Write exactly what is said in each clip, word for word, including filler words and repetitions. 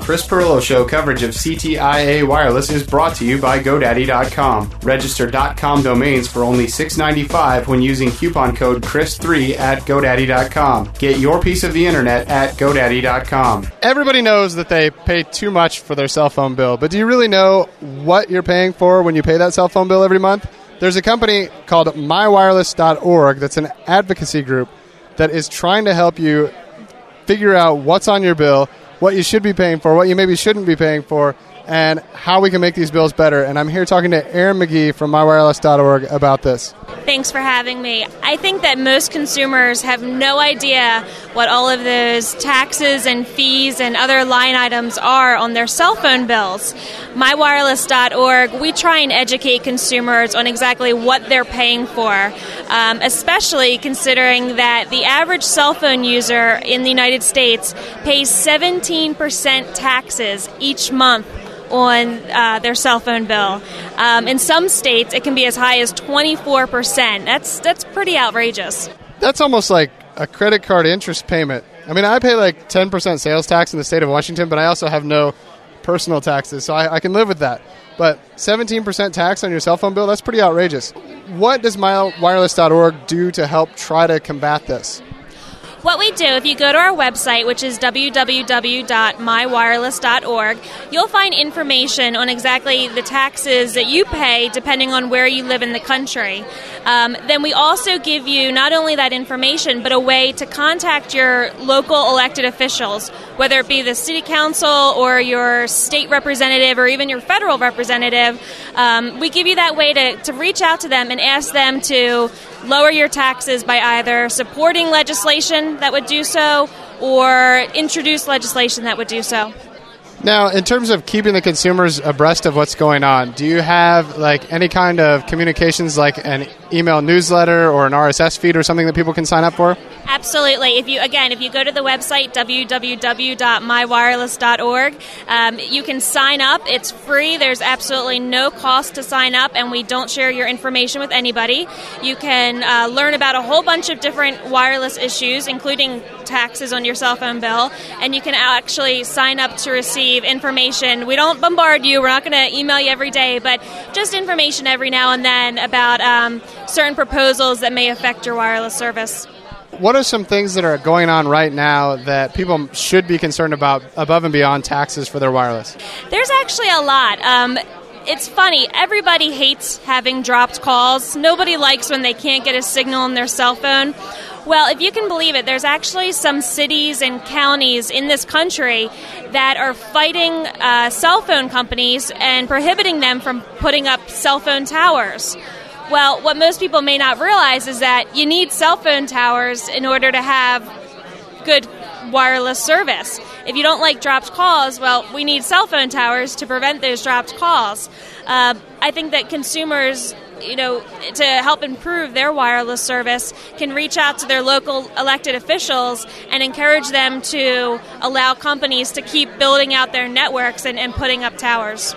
Chris Pirillo Show coverage of C T I A Wireless is brought to you by GoDaddy dot com. Register .com domains for only six dollars and ninety-five cents when using coupon code Chris three at GoDaddy dot com. Get your piece of the internet at GoDaddy dot com. Everybody knows that they pay too much for their cell phone bill, but do you really know what you're paying for when you pay that cell phone bill every month? There's a company called my wireless dot org that's an advocacy group that is trying to help you figure out what's on your bill, what you should be paying for, what you maybe shouldn't be paying for, and how we can make these bills better. And I'm here talking to Erin McGee from my wireless dot org about this. Thanks for having me. I think that most consumers have no idea what all of those taxes and fees and other line items are on their cell phone bills. my wireless dot org, we try and educate consumers on exactly what they're paying for, um, especially considering that the average cell phone user in the United States pays seventeen percent taxes each month on uh, their cell phone bill. Um, in some states, it can be as high as twenty-four percent. That's that's pretty outrageous. That's almost like a credit card interest payment. I mean, I pay like ten percent sales tax in the state of Washington, but I also have no personal taxes, so I, I can live with that. But seventeen percent tax on your cell phone bill, that's pretty outrageous. What does my wireless dot org do to help try to combat this? What we do, if you go to our website, which is w w w dot my wireless dot org, you'll find information on exactly the taxes that you pay depending on where you live in the country. Um, then we also give you not only that information, but a way to contact your local elected officials, whether it be the city council or your state representative or even your federal representative. Um, we give you that way to, to reach out to them and ask them to lower your taxes by either supporting legislation that would do so or introduce legislation that would do so. Now, in terms of keeping the consumers abreast of what's going on, do you have like any kind of communications like an email newsletter or an R S S feed or something that people can sign up for? Absolutely. If you again, if you go to the website w w w dot my wireless dot org, um, you can sign up. It's free. There's absolutely no cost to sign up, and we don't share your information with anybody. You can uh, learn about a whole bunch of different wireless issues, including taxes on your cell phone bill, and you can actually sign up to receive information. We don't bombard you. We're not going to email you every day, but just information every now and then about um, certain proposals that may affect your wireless service. What are some things that are going on right now that people should be concerned about above and beyond taxes for their wireless? There's actually a lot. Um, it's funny. Everybody hates having dropped calls. Nobody likes when they can't get a signal on their cell phone. Well, if you can believe it, there's actually some cities and counties in this country that are fighting uh, cell phone companies and prohibiting them from putting up cell phone towers. Well, what most people may not realize is that you need cell phone towers in order to have good wireless service. If you don't like dropped calls, well, we need cell phone towers to prevent those dropped calls. Uh, I think that consumers, you know, to help improve their wireless service, can reach out to their local elected officials and encourage them to allow companies to keep building out their networks and, and putting up towers.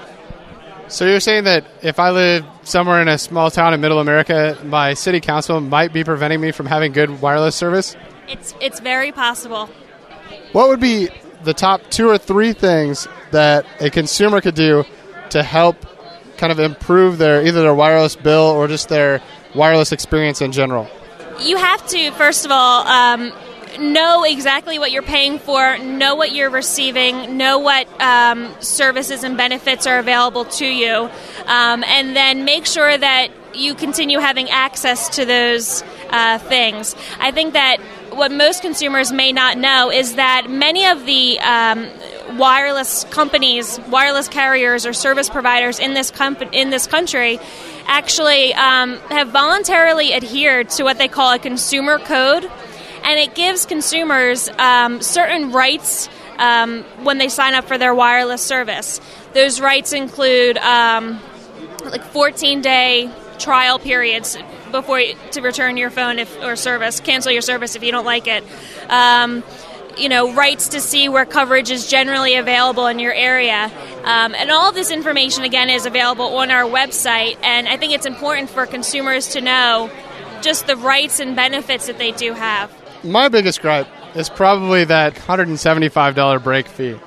So you're saying that if I live somewhere in a small town in middle America, my city council might be preventing me from having good wireless service? It's it's very possible. What would be the top two or three things that a consumer could do to help kind of improve their either their wireless bill or just their wireless experience in general? You have to, first of all, um, know exactly what you're paying for, know what you're receiving, know what um, services and benefits are available to you, um, and then make sure that you continue having access to those uh, things. I think that what most consumers may not know is that many of the um, wireless companies, wireless carriers, or service providers in this comp- in this country actually um, have voluntarily adhered to what they call a consumer code. And it gives consumers um, certain rights um, when they sign up for their wireless service. Those rights include um, like fourteen-day trial periods before you, to return your phone if, or service, cancel your service if you don't like it. Um, you know, rights to see where coverage is generally available in your area. Um, and all of this information, again, is available on our website. And I think it's important for consumers to know just the rights and benefits that they do have. My biggest gripe is probably that one hundred seventy-five dollars break fee.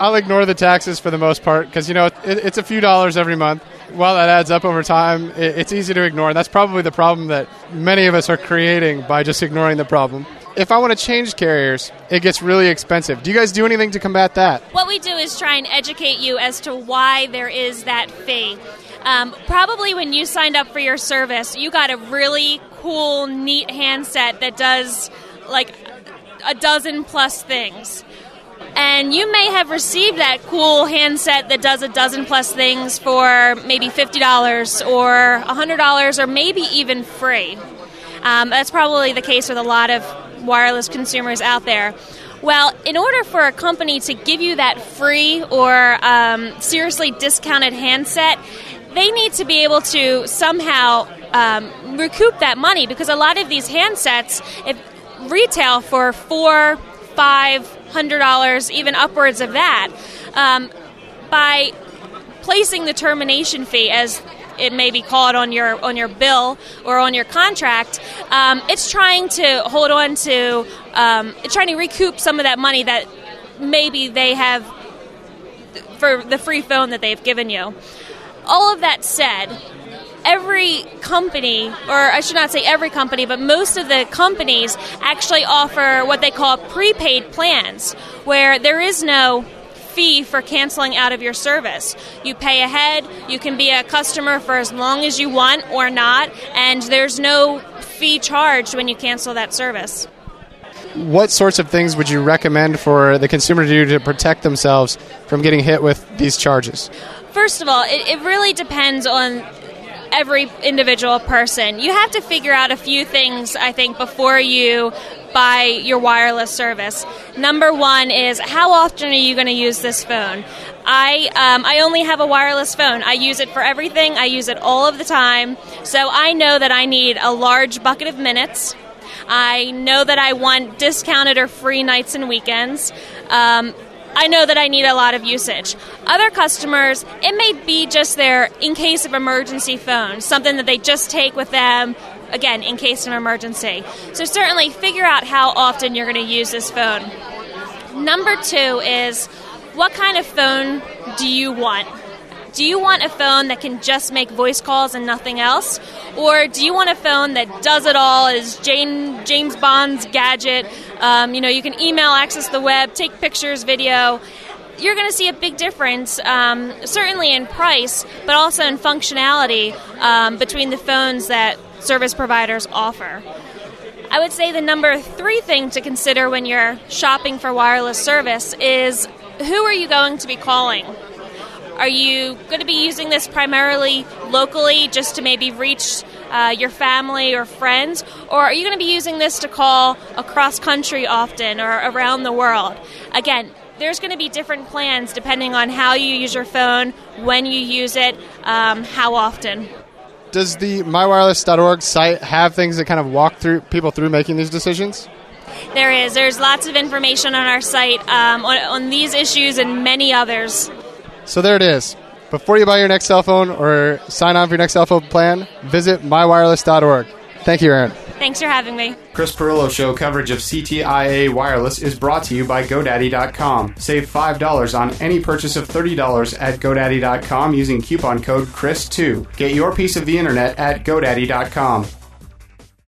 I'll ignore the taxes for the most part because, you know, it, it's a few dollars every month. While that adds up over time, it, it's easy to ignore. And that's probably the problem that many of us are creating by just ignoring the problem. If I want to change carriers, it gets really expensive. Do you guys do anything to combat that? What we do is try and educate you as to why there is that fee. Um, probably when you signed up for your service, you got a really cool, neat handset that does like a dozen plus things. And you may have received that cool handset that does a dozen plus things for maybe fifty dollars or one hundred dollars or maybe even free. Um, that's probably the case with a lot of wireless consumers out there. Well, in order for a company to give you that free or um, seriously discounted handset, they need to be able to somehow um, recoup that money, because a lot of these handsets if retail for four, five hundred dollars, even upwards of that. Um, by placing the termination fee, as it may be called on your on your bill or on your contract, um, it's trying to hold on to, um, it's trying to recoup some of that money that maybe they have for the free phone that they've given you. All of that said, every company, or I should not say every company, but most of the companies actually offer what they call prepaid plans, where there is no fee for canceling out of your service. You pay ahead, you can be a customer for as long as you want or not, and there's no fee charged when you cancel that service. What sorts of things would you recommend for the consumer to do to protect themselves from getting hit with these charges? First of all, it, it really depends on every individual person. You have to figure out a few things, I think, before you buy your wireless service. Number one is, how often are you going to use this phone? I um, I only have a wireless phone. I use it for everything. I use it all of the time. So I know that I need a large bucket of minutes. I know that I want discounted or free nights and weekends. Um, I know that I need a lot of usage. Other customers, it may be just their in case of emergency phone, something that they just take with them, again, in case of emergency. So certainly figure out how often you're going to use this phone. Number two is, what kind of phone do you want? Do you want a phone that can just make voice calls and nothing else? Or do you want a phone that does it all, is Jane, James Bond's gadget? Um, you know, you can email, access the web, take pictures, video. You're going to see a big difference, um, certainly in price, but also in functionality um, between the phones that service providers offer. I would say the number three thing to consider when you're shopping for wireless service is, who are you going to be calling? Are you going to be using this primarily locally just to maybe reach uh, your family or friends? Or are you going to be using this to call across country often or around the world? Again, there's going to be different plans depending on how you use your phone, when you use it, um, how often. Does the my wireless dot org site have things that kind of walk through people through making these decisions? There is. There's lots of information on our site um, on, on these issues and many others. So there it is. Before you buy your next cell phone or sign on for your next cell phone plan, visit my wireless dot org. Thank you, Erin. Thanks for having me. Chris Pirillo Show coverage of C T I A Wireless is brought to you by GoDaddy dot com. Save five dollars on any purchase of thirty dollars at GoDaddy dot com using coupon code C H R I S two. Get your piece of the internet at GoDaddy dot com.